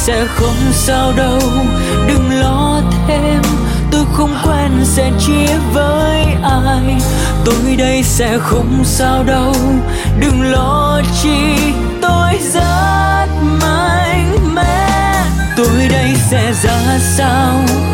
sẽ không sao đâu, đừng lo thêm. Tôi không quen sẽ chia với ai, tôi đây sẽ không sao đâu, đừng lo chi. Tôi rất mạnh mẽ, tôi đây sẽ ra sao